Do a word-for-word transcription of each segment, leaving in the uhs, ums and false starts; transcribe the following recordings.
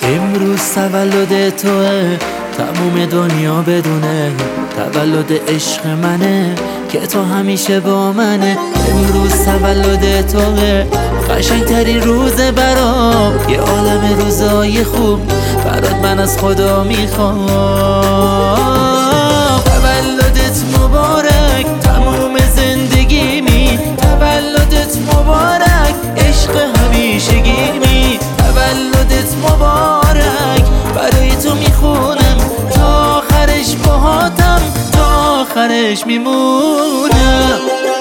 امروز تولد توه، تموم دنیا بدونه تولد عشق منه که تو همیشه با منه. امروز تولد توه، قشنگترین روز برام، یه عالم روزای خوب برات من از خدا میخوام. تولدت مبارک تموم زندگیمی، تولدت مبارک عشق همیشگیمی. تولدت مبارک برای تو میخونم، تا آخرش باهاتم، تا آخرش میمونم.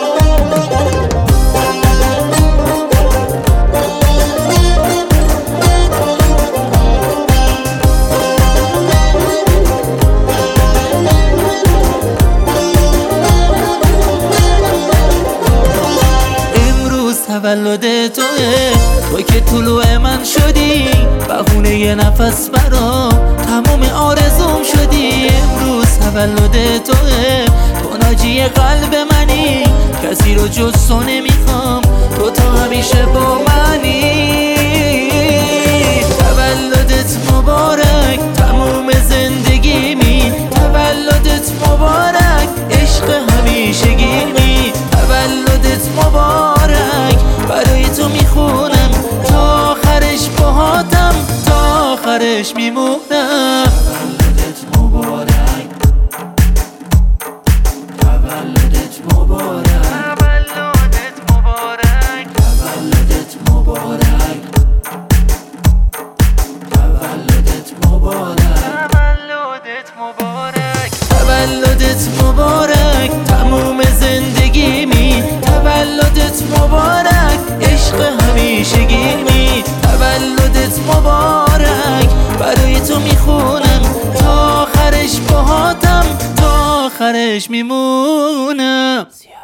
تولد توه، تو که طلوع من شدی، بهونه یه نفس برام تموم آرزوم شدی. امروز تولد توه، تو ناجی قلب منی، کسی رو جز تو نمیخوام، تو تا همیشه با منی. تولدت مبارک تموم زندگیمی، تولدت مبارک عشق همیشگیمی. تولدت مبارک برای تو میخونم، تا آخرش باهاتم، تا آخرش میمونم. تولدت مبارک، تولدت مبارک، تولدت مبارک، تولدت مبارک، تولدت مبارک، تولدت مبارک، تولدت مبارک تموم زندگیمی. تولدت مبارک عشق همیشگیمی. تولدت مبارک برای تو میخونم، تا آخرش باهاتم، تا آخرش میمونم.